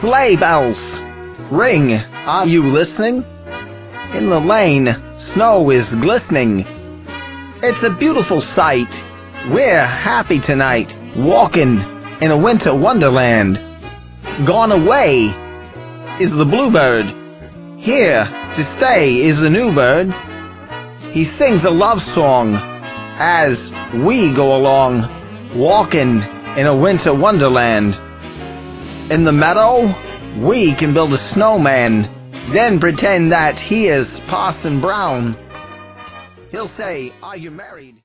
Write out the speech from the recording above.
Sleigh bells ring, are you listening? In the lane, snow is glistening. It's a beautiful sight. We're happy tonight, walking in a winter wonderland. Gone away is the bluebird. Here to stay is the new bird. He sings a love song as we go along, walking in a winter wonderland. In the meadow, we can build a snowman, then pretend that he is Parson Brown. He'll say, "Are you married?"